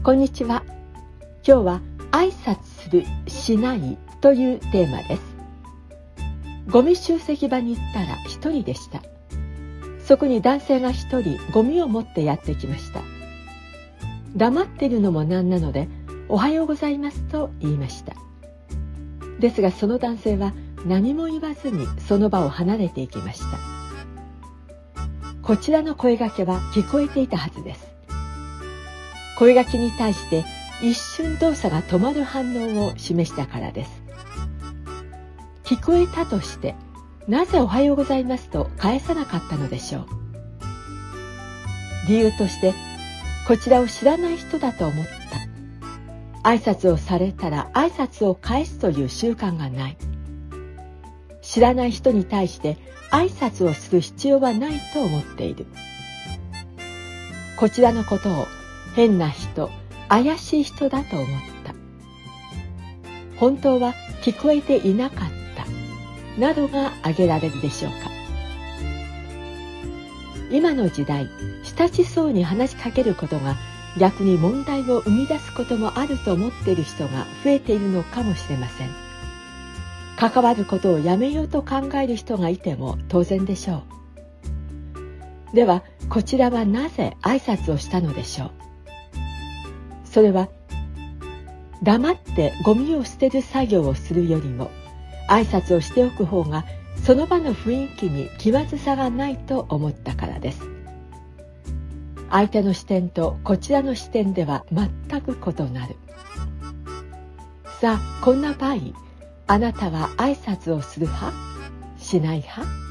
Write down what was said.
こんにちは。今日は挨拶するしないというテーマです。ゴミ集積場に行ったら一人でした。そこに男性が一人ゴミを持ってやってきました。黙っているのもなんなので、おはようございますと言いました。ですがその男性は何も言わずにその場を離れていきました。こちらの声掛けは聞こえていたはずです。声掛けに対して一瞬動作が止まる反応を示したからです。聞こえたとしてなぜおはようございますと返さなかったのでしょう。理由として、こちらを知らない人だと思った。挨拶をされたら挨拶を返すという習慣がない。知らない人に対して挨拶をする必要はないと思っている。こちらのことを変な人、怪しい人だと思った。本当は聞こえていなかった。などが挙げられるでしょうか。今の時代、親しそうに話しかけることが逆に問題を生み出すこともあると思っている人が増えているのかもしれません。関わることをやめようと考える人がいても当然でしょう。では、こちらはなぜ挨拶をしたのでしょう。それは、黙ってゴミを捨てる作業をするよりも、挨拶をしておく方がその場の雰囲気に気まずさがないと思ったからです。相手の視点とこちらの視点では全く異なる。さあ、こんな場合、あなたは挨拶をする派？しない派？